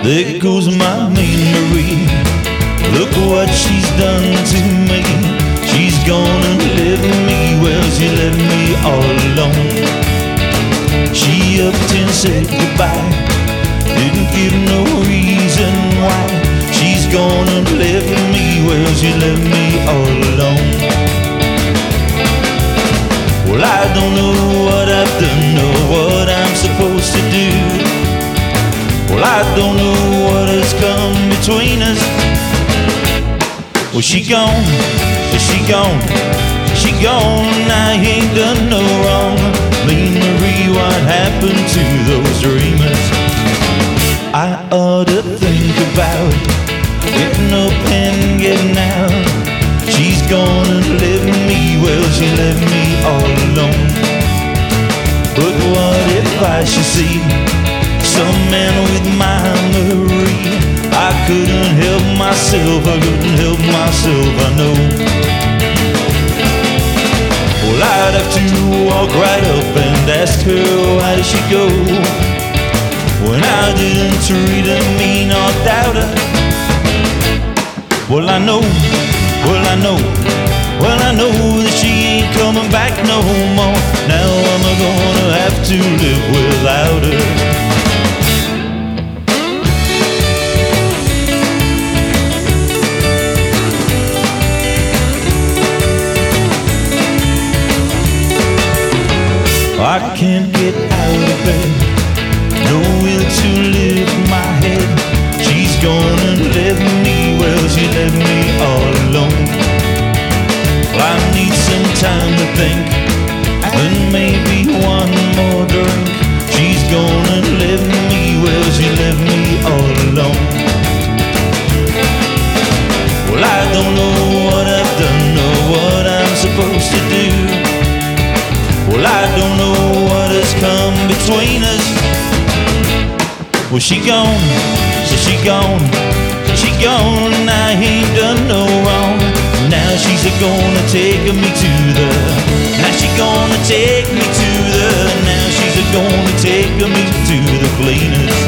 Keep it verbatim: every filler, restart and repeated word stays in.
There goes my memory. Look what she's done to me. She's gone and left me, well, she left me all alone. She upped and said goodbye, didn't give no reason why. She's gone and left me, well, she left me all alone. Well, I don't know what I've done or what I'm supposed to do. Well, I don't know what has come between us. Well, she gone, she gone, she gone. I ain't done no wrong. Mean Marie, what happened to those dreamers? I ought to think about getting up and getting out. She's gone and left me, well, she left me all alone. But what if I should see some man with my Marie? I couldn't help myself, I couldn't help myself, I know. Well, I'd have to walk right up and ask her why did she go, when I didn't treat her mean or doubt her. Well, I know, well, I know, well, I know that she ain't coming back no more. Now I'm gonna have to live without her. I can't get out of bed, no will to lift my head. She's gone and left me, well, she left me all alone. Well, I need some time to think, and maybe one more drink. She's gone and left me, well, she left me all alone. Well, I don't know what I've done or what I'm supposed to do. Well, I don't know what has come between us. Well, she gone, so she gone, she gone, I ain't done no wrong. Now she's a-gonna take me to the, now she gonna take me to the, now she's a-gonna take me to the cleaners.